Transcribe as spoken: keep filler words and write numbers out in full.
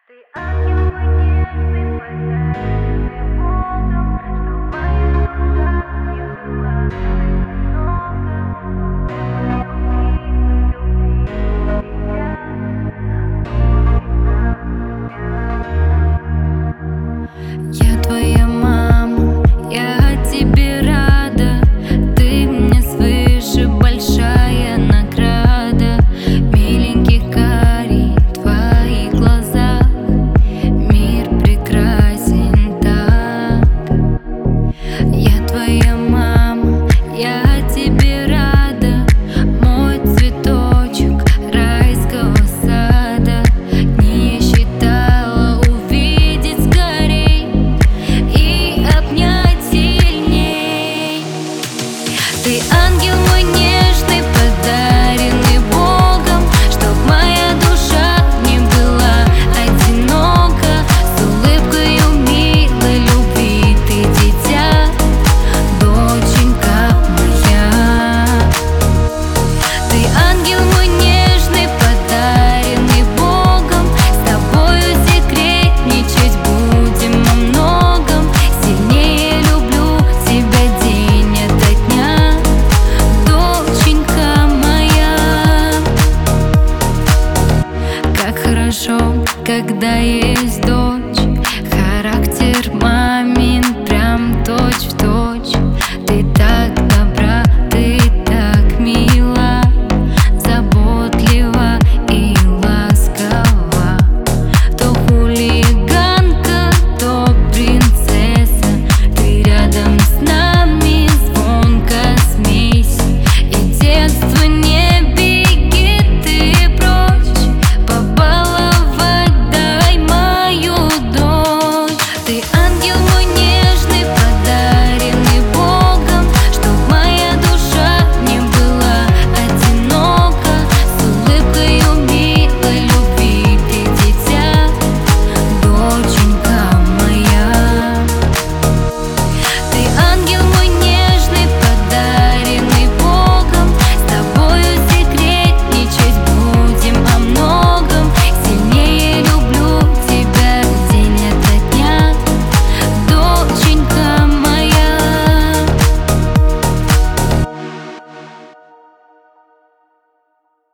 Ты ангел мой нежный, подаренный Богом, чтоб моя душа не была одинока. Я твоя мама, я тебе рада, ты мне свыше большая награда. Миленький карий в твоих глазах, мир прекрасен так. Я твоя мама, я тебе рада, мой цветочек райского сада. Не считала увидеть скорей и обнять сильней. Ты ангел мой нежный, подаренный Богом, чтоб моя душа не была одинока. С улыбкою милой любви ты дитя, доченька моя. Ты ангел мой нежный, подаренный Богом, с тобою секретничать будем о многом. Сильнее люблю тебя день ото дня, доченька моя. Как хорошо, когда есть дочь,